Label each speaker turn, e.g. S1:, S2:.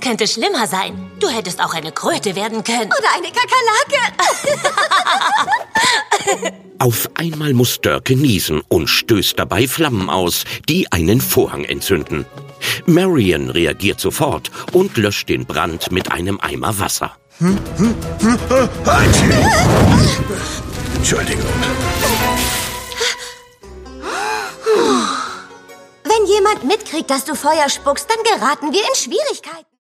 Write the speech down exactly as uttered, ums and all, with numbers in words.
S1: könnte schlimmer sein. Du hättest auch eine Kröte werden können.
S2: Oder eine Kakerlake.
S3: Auf einmal muss Dörke niesen und stößt dabei Flammen aus, die einen Vorhang entzünden. Marion reagiert sofort und löscht den Brand mit einem Eimer Wasser.
S4: Entschuldigung.
S2: Wenn jemand mitkriegt, dass du Feuer spuckst, dann geraten wir in Schwierigkeiten.